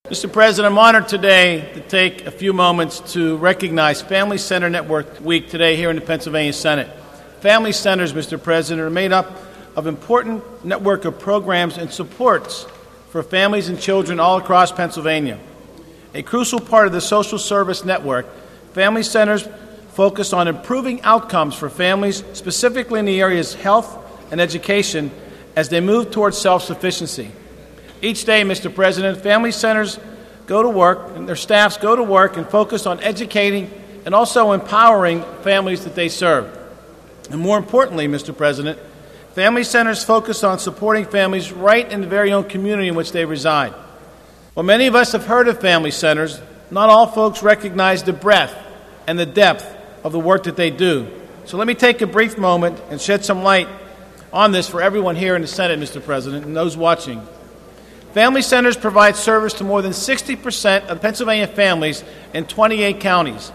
Mr. President, I'm honored today to take a few moments to recognize Family Center Network Week today here in the Pennsylvania Senate. Family centers, Mr. President, are made up of important network of programs and supports for families and children all across Pennsylvania. A crucial part of the social service network, family centers focus on improving outcomes for families, specifically in the areas of health and education, as they move towards self-sufficiency. Each day, Mr. President, family centers go to work and their staffs go to work and focus on educating and also empowering families that they serve. And more importantly, Mr. President, family centers focus on supporting families right in the very own community in which they reside. While many of us have heard of family centers, not all folks recognize the breadth and the depth of the work that they do. So let me take a brief moment and shed some light on this for everyone here in the Senate, Mr. President, and those watching. Family centers provide service to more than 60% of Pennsylvania families in 28 counties,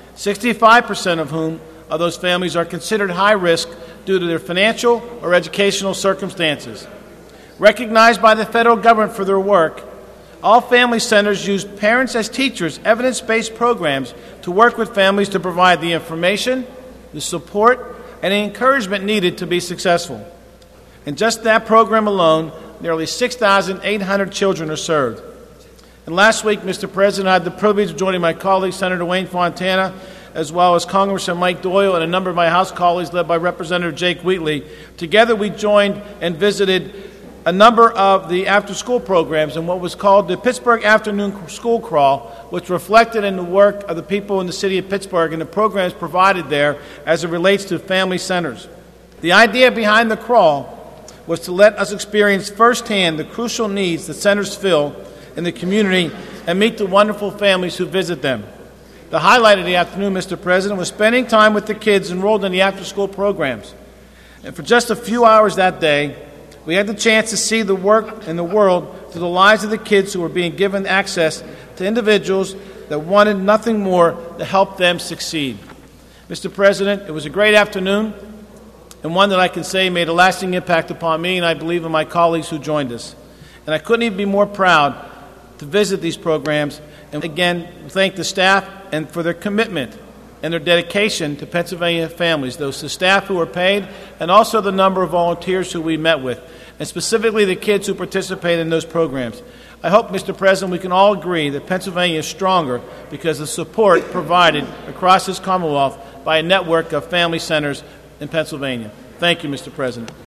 65% of whom of those families are considered high risk due to their financial or educational circumstances. Recognized by the federal government for their work, all family centers use parents as teachers, evidence-based programs to work with families to provide the information, the support, and the encouragement needed to be successful. In just that program alone, nearly 6,800 children are served. And last week, Mr. President, I had the privilege of joining my colleague, Senator Wayne Fontana, as well as Congressman Mike Doyle and a number of my House colleagues led by Representative Jake Wheatley. Together, we joined and visited a number of the after-school programs in what was called the Pittsburgh Afternoon School Crawl, which reflected in the work of the people in the city of Pittsburgh and the programs provided there as it relates to family centers. The idea behind the crawl was to let us experience firsthand the crucial needs that centers fill in the community and meet the wonderful families who visit them. The highlight of the afternoon, Mr. President, was spending time with the kids enrolled in the after-school programs. And for just a few hours that day, we had the chance to see the work in the world through the lives of the kids who were being given access to individuals that wanted nothing more to help them succeed. Mr. President, it was a great afternoon, and one that I can say made a lasting impact upon me and I believe in my colleagues who joined us. And I couldn't even be more proud to visit these programs and again thank the staff and for their commitment and their dedication to Pennsylvania families, those the staff who were paid and also the number of volunteers who we met with, and specifically the kids who participated in those programs. I hope, Mr. President, we can all agree that Pennsylvania is stronger because of the support provided across this Commonwealth by a network of family centers in Pennsylvania. Thank you, Mr. President.